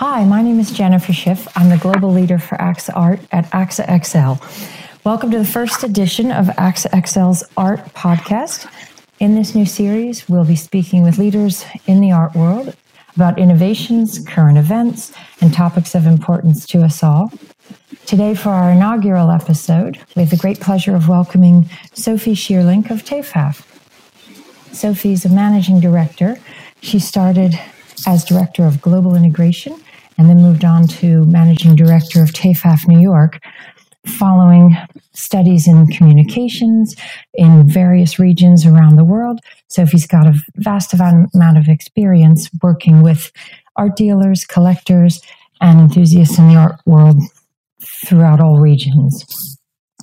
Hi, my name is Jennifer Schiff. I'm the global leader for AXA Art at AXA XL. Welcome to the first edition of AXA XL's Art Podcast. In this new series, we'll be speaking with leaders in the art world about innovations, current events, and topics of importance to us all. Today, for our inaugural episode, we have the great pleasure of welcoming Sophie Scheerlink of TAFEAF. Sophie's a managing director. She started as director of global integration and then moved on to managing director of TAFEAF New York, following studies in communications in various regions around the world. Sophie's got a vast amount of experience working with art dealers, collectors, and enthusiasts in the art world throughout all regions.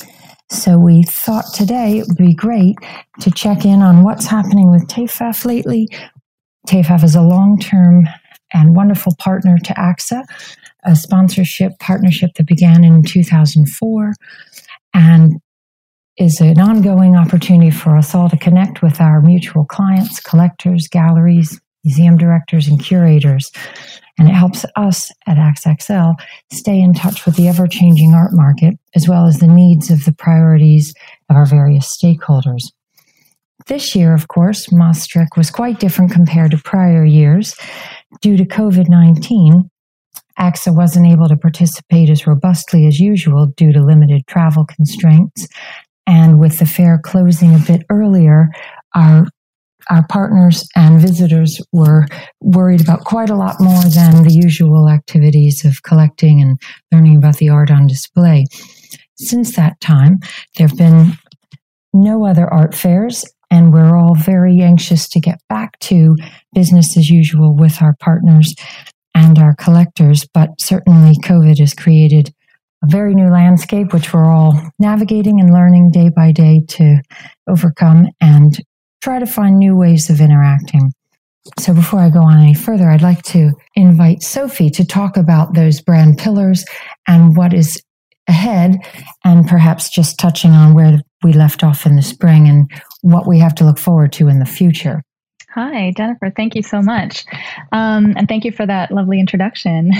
So we thought today it would be great to check in on what's happening with TAFEAF lately. TAFEAF is a long-term and wonderful partner to AXA, a sponsorship partnership that began in 2004 and is an ongoing opportunity for us all to connect with our mutual clients, collectors, galleries, museum directors, and curators. And it helps us at AXA XL stay in touch with the ever-changing art market, as well as the needs of the priorities of our various stakeholders. This year, of course, Maastricht was quite different compared to prior years. Due to COVID-19, AXA wasn't able to participate as robustly as usual due to limited travel constraints. And with the fair closing a bit earlier, our partners and visitors were worried about quite a lot more than the usual activities of collecting and learning about the art on display. Since that time, there have been no other art fairs, and we're all very anxious to get back to business as usual with our partners and our collectors. But certainly COVID has created a very new landscape, which we're all navigating and learning day by day to overcome and try to find new ways of interacting. So before I go on any further, I'd like to invite Sophie to talk about those brand pillars and what is ahead, and perhaps just touching on where we left off in the spring and what we have to look forward to in the future. Hi, Jennifer. Thank you so much. And thank you for that lovely introduction.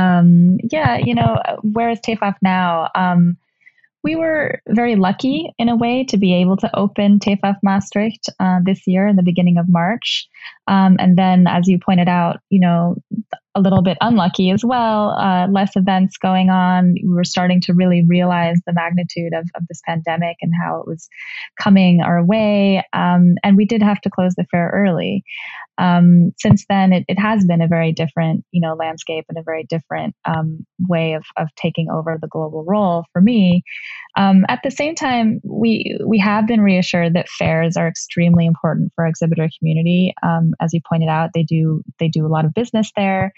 Where is TAFEAF now? We were very lucky in a way to be able to open TAFEAF Maastricht this year in the beginning of March. And then, as you pointed out, a little bit unlucky as well, less events going on. We were starting to really realize the magnitude of this pandemic and how it was coming our way. And we did have to close the fair early. Since then, it has been a very different, landscape and a very different way of taking over the global role for me. At the same time, we have been reassured that fairs are extremely important for our exhibitor community. As you pointed out, they do a lot of business there.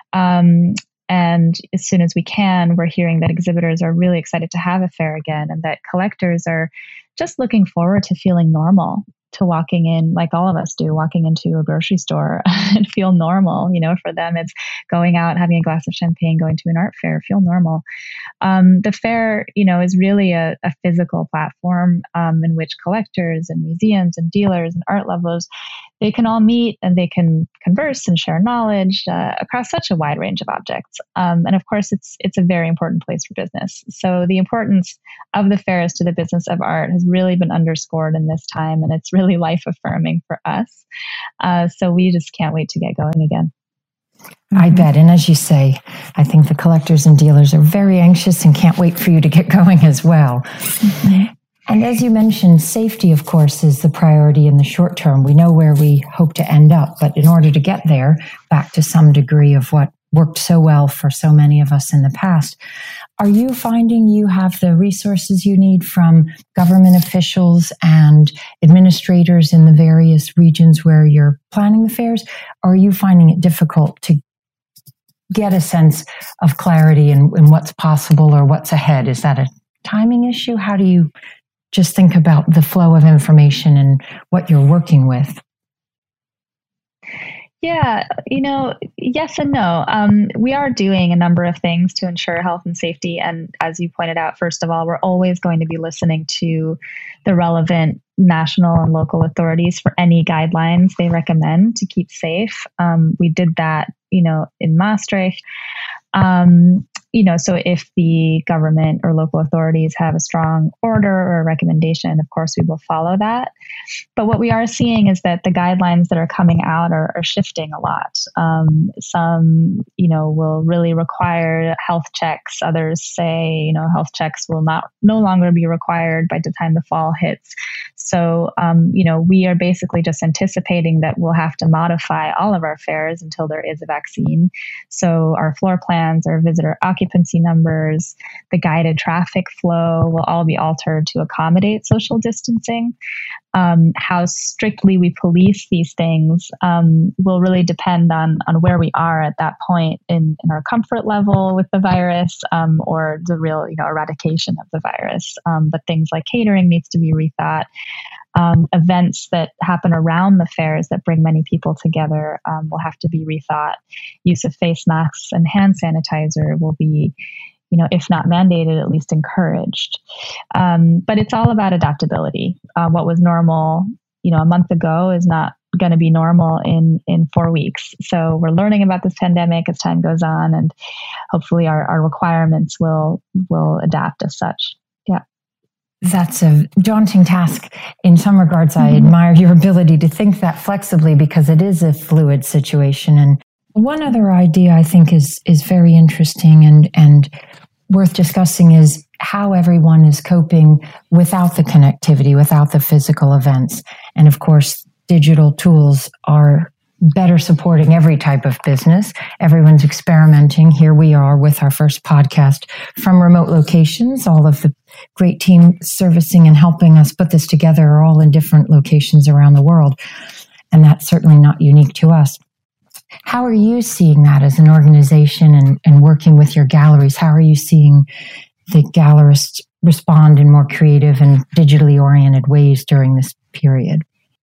And as soon as we can, we're hearing that exhibitors are really excited to have a fair again, and that collectors are just looking forward to feeling normal, to walking in, like all of us do, walking into a grocery store and feel normal. For them, it's going out, having a glass of champagne, going to an art fair, feel normal. The fair, is really a physical platform in which collectors and museums and dealers and art lovers, they can all meet and they can converse and share knowledge across such a wide range of objects. And of course, it's a very important place for business. So the importance of the fairs to the business of art has really been underscored in this time, and it's really life affirming for us. So we just can't wait to get going again. I bet. And as you say, I think the collectors and dealers are very anxious and can't wait for you to get going as well. Mm-hmm. And as you mentioned, safety, of course, is the priority in the short term. We know where we hope to end up, but in order to get there, back to some degree of what worked so well for so many of us in the past, are you finding you have the resources you need from government officials and administrators in the various regions where you're planning the fairs? Or are you finding it difficult to get a sense of clarity in what's possible or what's ahead? Is that a timing issue? How do you just think about the flow of information and what you're working with? Yeah, yes and no. We are doing a number of things to ensure health and safety. And as you pointed out, first of all, we're always going to be listening to the relevant national and local authorities for any guidelines they recommend to keep safe. We did that, in Maastricht. So if the government or local authorities have a strong order or a recommendation, of course, we will follow that. But what we are seeing is that the guidelines that are coming out are shifting a lot. Some, will really require health checks. Others say, health checks will no longer be required by the time the fall hits. So, we are basically just anticipating that we'll have to modify all of our fairs until there is a vaccine. So our floor plans, our visitor occupancy numbers, the guided traffic flow will all be altered to accommodate social distancing. How strictly we police these things will really depend on where we are at that point in our comfort level with the virus, or the real eradication of the virus. But things like catering needs to be rethought. Events that happen around the fairs that bring many people together will have to be rethought. Use of face masks and hand sanitizer will be, if not mandated, at least encouraged. But it's all about adaptability. What was normal, a month ago is not going to be normal in 4 weeks. So we're learning about this pandemic as time goes on, and hopefully our requirements will adapt as such. Yeah. That's a daunting task. In some regards, I admire your ability to think that flexibly, because it is a fluid situation. And one other idea I think is very interesting and worth discussing is how everyone is coping without the connectivity, without the physical events. And of course, digital tools are better supporting every type of business. Everyone's experimenting. Here we are with our first podcast from remote locations. All of the great team servicing and helping us put this together are all in different locations around the world. And that's certainly not unique to us. How are you seeing that as an organization and working with your galleries? How are you seeing the gallerists respond in more creative and digitally oriented ways during this period?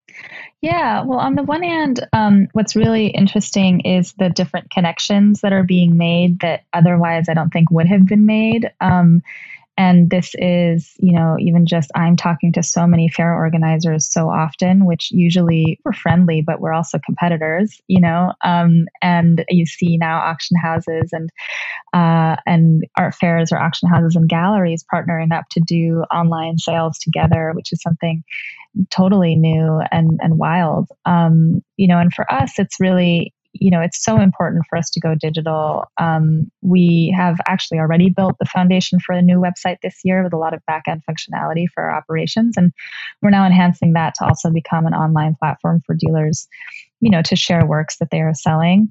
Yeah, well, on the one hand, what's really interesting is the different connections that are being made that otherwise I don't think would have been made. And this is, even just I'm talking to so many fair organizers so often, which usually we're friendly, but we're also competitors, and you see now auction houses and art fairs or auction houses and galleries partnering up to do online sales together, which is something totally new and wild. And for us, it's really, it's so important for us to go digital. We have actually already built the foundation for a new website this year with a lot of back-end functionality for our operations. And we're now enhancing that to also become an online platform for dealers, to share works that they are selling.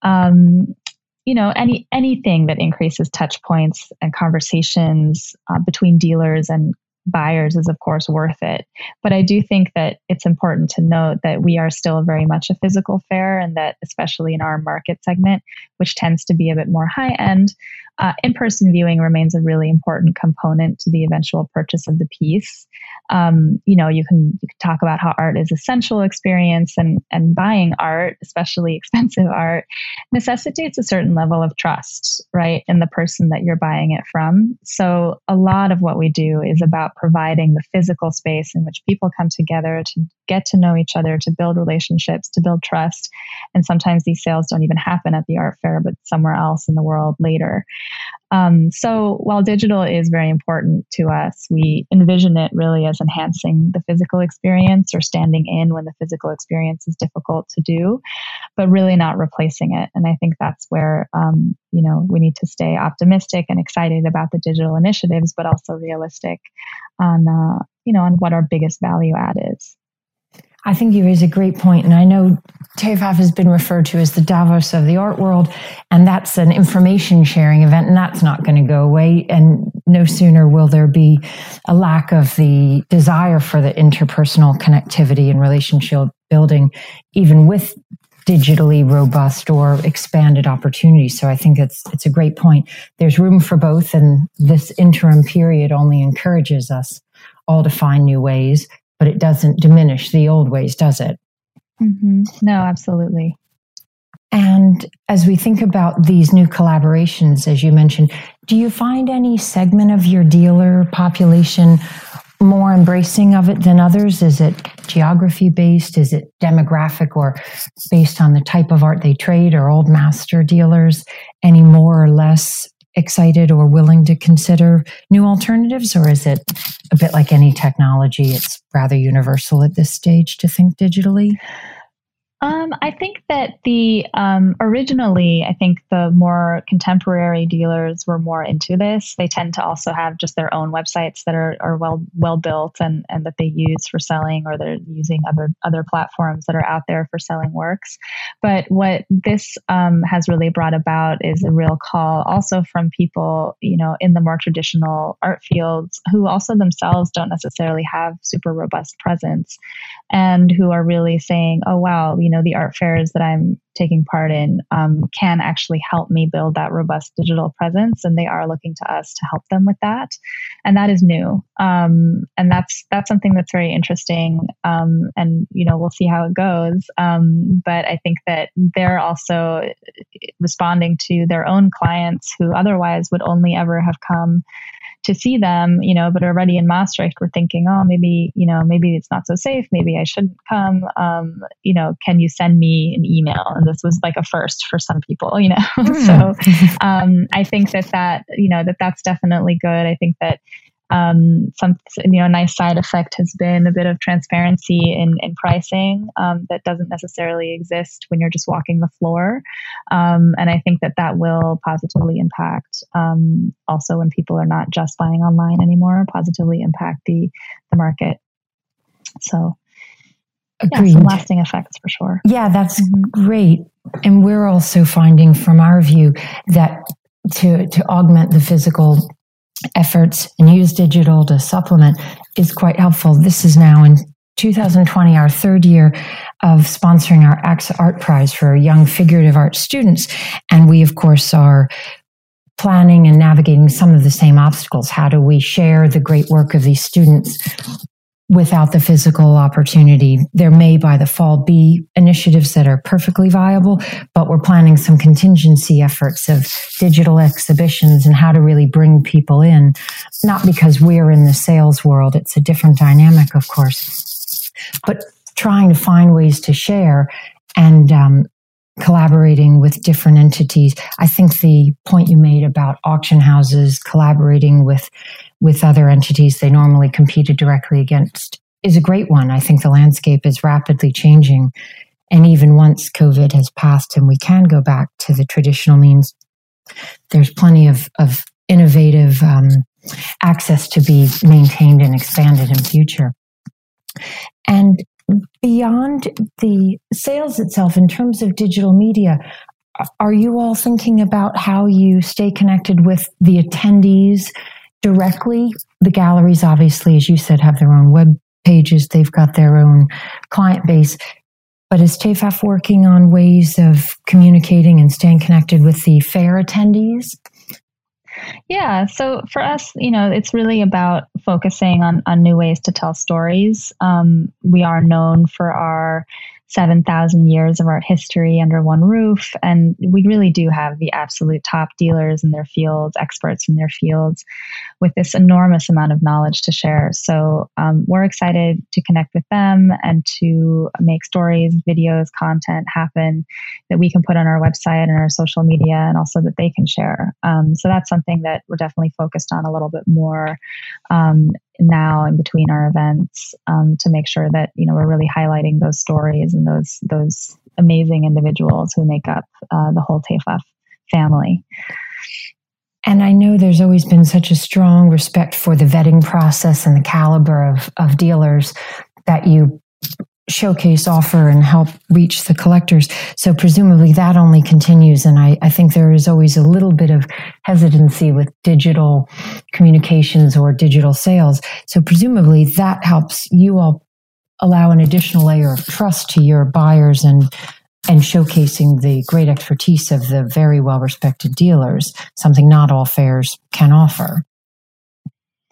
Anything that increases touch points and conversations between dealers and buyers is of course worth it. But I do think that it's important to note that we are still very much a physical fair, and that especially in our market segment, which tends to be a bit more high end, in-person viewing remains a really important component to the eventual purchase of the piece. You can talk about how art is an essential experience, and buying art, especially expensive art, necessitates a certain level of trust, right, in the person that you're buying it from. So a lot of what we do is about providing the physical space in which people come together to get to know each other, to build relationships, to build trust. And sometimes these sales don't even happen at the art fair, but somewhere else in the world later. So while digital is very important to us, we envision it really as enhancing the physical experience or standing in when the physical experience is difficult to do, but really not replacing it. And I think that's where, we need to stay optimistic and excited about the digital initiatives, but also realistic on what our biggest value add is. I think you raise a great point, and I know TAFAF has been referred to as the Davos of the art world, and that's an information sharing event, and that's not going to go away. And no sooner will there be a lack of the desire for the interpersonal connectivity and relationship building, even with digitally robust or expanded opportunities. So I think it's a great point. There's room for both, and this interim period only encourages us all to find new ways, but it doesn't diminish the old ways, does it? Mm-hmm. No, absolutely. And as we think about these new collaborations, as you mentioned, do you find any segment of your dealer population more embracing of it than others? Is it geography based? Is it demographic, or based on the type of art they trade? Or old master dealers any more or less excited or willing to consider new alternatives? Or is it a bit like any technology, it's rather universal at this stage to think digitally? I think that originally, I think the more contemporary dealers were more into this. They tend to also have just their own websites that are well built and that they use for selling, or they're using other platforms that are out there for selling works. But what this has really brought about is a real call also from people, in the more traditional art fields, who also themselves don't necessarily have super robust presence, and who are really saying, oh, wow, the art fairs that I'm taking part in can actually help me build that robust digital presence. And they are looking to us to help them with that. And that is new. And that's something that's very interesting. And, we'll see how it goes. But I think that they're also responding to their own clients who otherwise would only ever have come to see them, but already in Maastricht, we're thinking, oh, maybe it's not so safe. Maybe I shouldn't come. Can you send me an email? And this was like a first for some people, So I think that's definitely good. I think that a nice side effect has been a bit of transparency in pricing that doesn't necessarily exist when you're just walking the floor. And I think that will positively impact also when people are not just buying online anymore, positively impact the market. So agreed. Some lasting effects for sure. Yeah, that's great. And we're also finding from our view that to augment the physical efforts and use digital to supplement is quite helpful. This is now in 2020, our third year of sponsoring our AXA Art Prize for young figurative art students. And we, of course, are planning and navigating some of the same obstacles. How do we share the great work of these students without the physical opportunity? There may, by the fall, be initiatives that are perfectly viable, but we're planning some contingency efforts of digital exhibitions and how to really bring people in, not because we're in the sales world, it's a different dynamic, of course, but trying to find ways to share and collaborating with different entities. I think the point you made about auction houses collaborating with other entities they normally competed directly against is a great one. I think the landscape is rapidly changing. And even once COVID has passed and we can go back to the traditional means, there's plenty of innovative access to be maintained and expanded in future. And beyond the sales itself, in terms of digital media, are you all thinking about how you stay connected with the attendees directly? The galleries, obviously, as you said, have their own web pages. They've got their own client base. But is TAFAF working on ways of communicating and staying connected with the fair attendees? Yeah. So for us, it's really about focusing on new ways to tell stories. We are known for our 7,000 years of art history under one roof. And we really do have the absolute top dealers in their fields, experts in their fields, with this enormous amount of knowledge to share. So we're excited to connect with them and to make stories, videos, content happen that we can put on our website and our social media, and also that they can share. So that's something that we're definitely focused on a little bit more now in between our events, to make sure that we're really highlighting those stories and those amazing individuals who make up the whole TAFAF family. And I know there's always been such a strong respect for the vetting process and the caliber of dealers that you showcase, offer, and help reach the collectors. So presumably that only continues. And I think there is always a little bit of hesitancy with digital communications or digital sales. So presumably that helps you all allow an additional layer of trust to your buyers and showcasing the great expertise of the very well-respected dealers, something not all fairs can offer.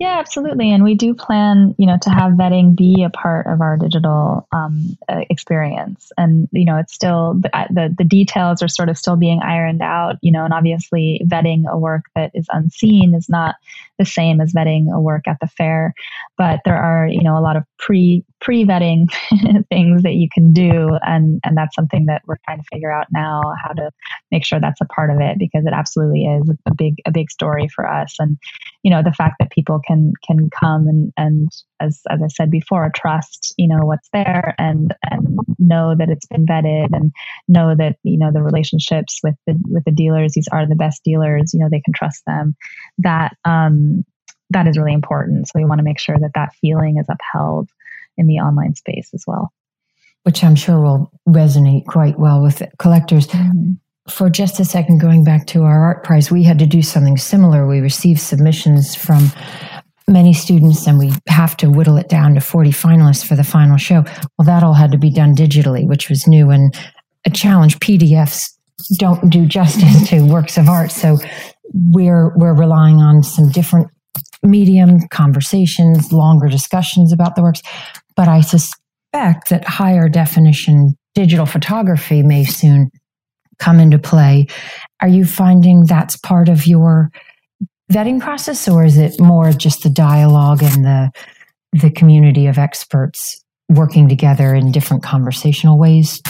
Yeah, absolutely. And we do plan, to have vetting be a part of our digital experience. And, it's still the details are sort of still being ironed out, and obviously vetting a work that is unseen is not the same as vetting a work at the fair. But there are, a lot of pre-vetting things that you can do. And that's something that we're trying to figure out now, how to make sure that's a part of it, because it absolutely is a big story for us. And, the fact that people can come and as I said before, trust, what's there and know that it's been vetted, and know that, the relationships with the dealers, these are the best dealers, they can trust them. That is really important. So we want to make sure that feeling is upheld in the online space as well. Which I'm sure will resonate quite well with collectors. Mm-hmm. For just a second, going back to our art prize, we had to do something similar. We received submissions from many students, and we have to whittle it down to 40 finalists for the final show. Well, that all had to be done digitally, which was new and a challenge. PDFs don't do justice to works of art, so we're relying on some different medium conversations, longer discussions about the works. But I suspect that higher definition digital photography may soon come into play. Are you finding that's part of your vetting process, or is it more just the dialogue and the community of experts working together in different conversational ways?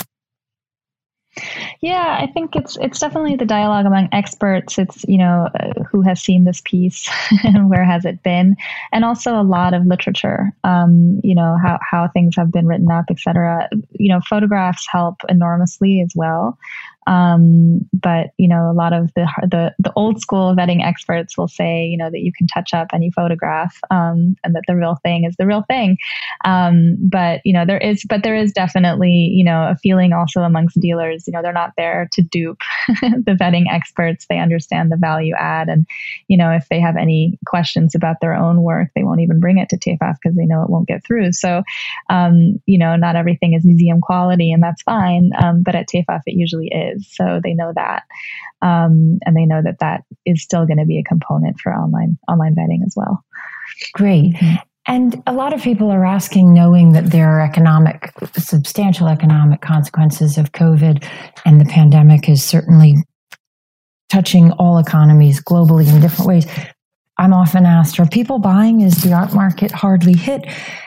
Yeah, I think it's definitely the dialogue among experts. It's, who has seen this piece and where has it been, and also a lot of literature, how things have been written up, et cetera. Photographs help enormously as well. But, a lot of the old school vetting experts will say, that you can touch up any photograph, and that the real thing is the real thing. But there is definitely, a feeling also amongst dealers, they're not there to dupe the vetting experts. They understand the value add. And, if they have any questions about their own work, they won't even bring it to TAFAF because they know it won't get through. So, not everything is museum quality, and that's fine. But at TAFAF, it usually is. So they know that. And they know that is still going to be a component for online vetting as well. Great. And a lot of people are asking, knowing that there are substantial economic consequences of COVID, and the pandemic is certainly touching all economies globally in different ways. I'm often asked, are people buying? Is the art market hardly hit?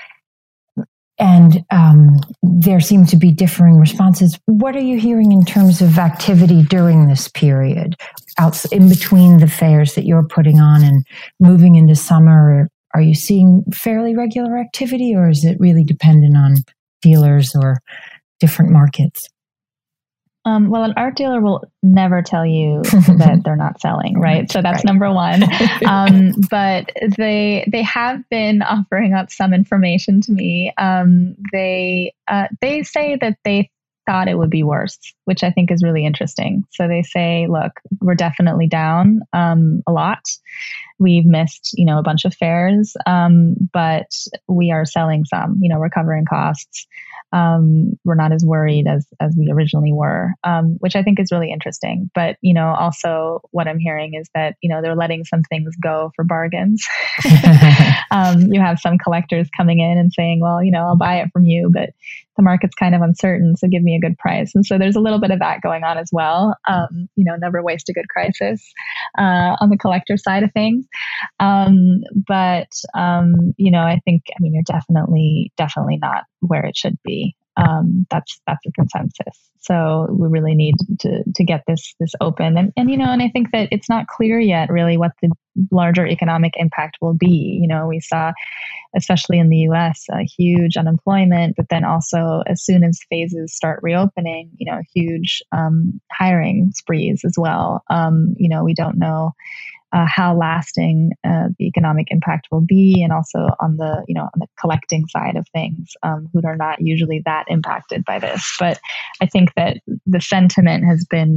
And there seem to be differing responses. What are you hearing in terms of activity during this period, in between the fairs that you're putting on and moving into summer? Are you seeing fairly regular activity, or is it really dependent on dealers or different markets? Well, an art dealer will never tell you that they're not selling, right? So that's number one. But they have been offering up some information to me. They say that they thought it would be worse, which I think is really interesting. So they say, look, we're definitely down a lot. We've missed, a bunch of fairs, but we are selling some, we're covering costs. We're not as worried as we originally were, which I think is really interesting. But, also what I'm hearing is that, they're letting some things go for bargains. You have some collectors coming in and saying, well, I'll buy it from you, but the market's kind of uncertain, so give me a good price. And so there's a little bit of that going on as well. Never waste a good crisis on the collector side of things. But I think, you're definitely not where it should be. That's a consensus. So we really need to get this open. And I think that it's not clear yet really what the larger economic impact will be. We saw, especially in the US, a huge unemployment, but then also as soon as phases start reopening, huge hiring sprees as well. We don't know how lasting the economic impact will be, and also on the collecting side of things, who are not usually that impacted by this. But I think that the sentiment has been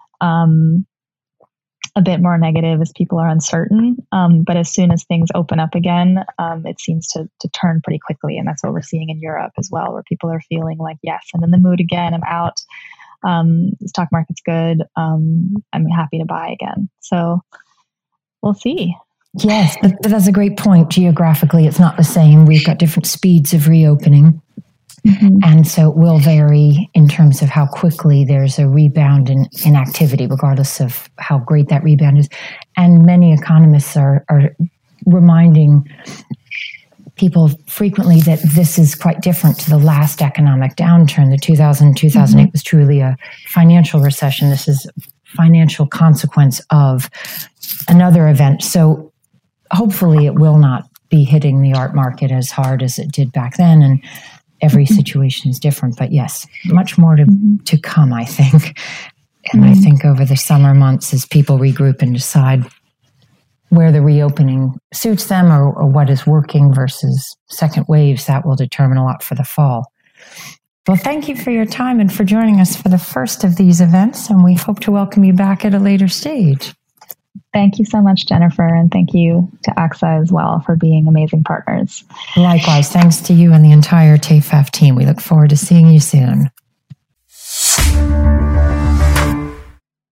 a bit more negative as people are uncertain. But as soon as things open up again, it seems to turn pretty quickly, and that's what we're seeing in Europe as well, where people are feeling like, yes, I'm in the mood again. I'm out. The stock market's good. I'm happy to buy again. So we'll see. Yes, but that's a great point. Geographically, it's not the same. We've got different speeds of reopening. Mm-hmm. And so it will vary in terms of how quickly there's a rebound in activity, regardless of how great that rebound is. And many economists are reminding people frequently that this is quite different to the last economic downturn. The 2008 was truly a financial recession. This is a financial consequence of another event. So hopefully it will not be hitting the art market as hard as it did back then. And every situation is different, but yes, much more to come, I think. And I think over the summer months, as people regroup and decide where the reopening suits them or what is working versus second waves, that will determine a lot for the fall. Well, thank you for your time and for joining us for the first of these events, and we hope to welcome you back at a later stage. Thank you so much, Jennifer, and thank you to AXA as well for being amazing partners. Likewise, thanks to you and the entire TAFEF team. We look forward to seeing you soon.